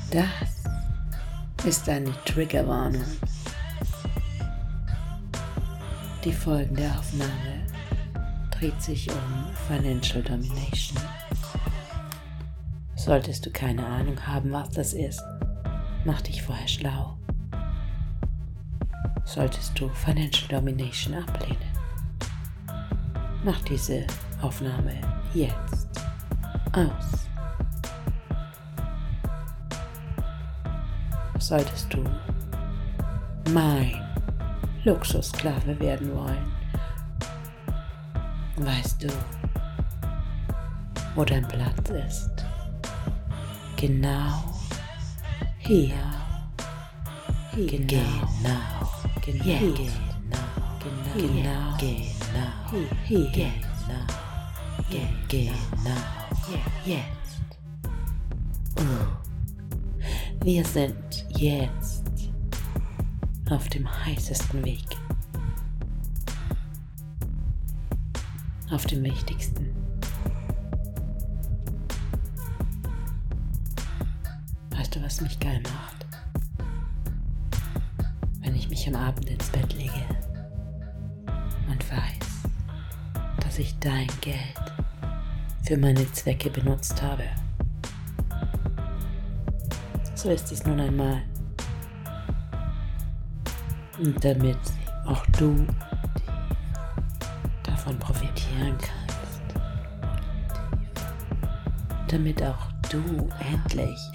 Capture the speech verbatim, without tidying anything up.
Das ist eine Triggerwarnung. Die folgende Aufnahme dreht sich um Financial Domination. Solltest du keine Ahnung haben, was das ist, mach dich vorher schlau. Solltest du Financial Domination ablehnen, mach diese Aufnahme jetzt aus. Solltest du mein Luxussklave werden wollen, weißt du, wo dein Platz ist. Genau hier. Hier. Genau. Genau. Genau. Jetzt. Genau. Genau. Genau. Hier. Genau. Genau. Jetzt. Wir sind jetzt auf dem heißesten Weg. Auf dem wichtigsten. Weißt du, was mich geil macht? Wenn ich mich am Abend ins Bett lege und weiß, dass ich dein Geld für meine Zwecke benutzt habe. So ist es nun einmal. Und damit auch du davon profitieren kannst. Damit auch du endlich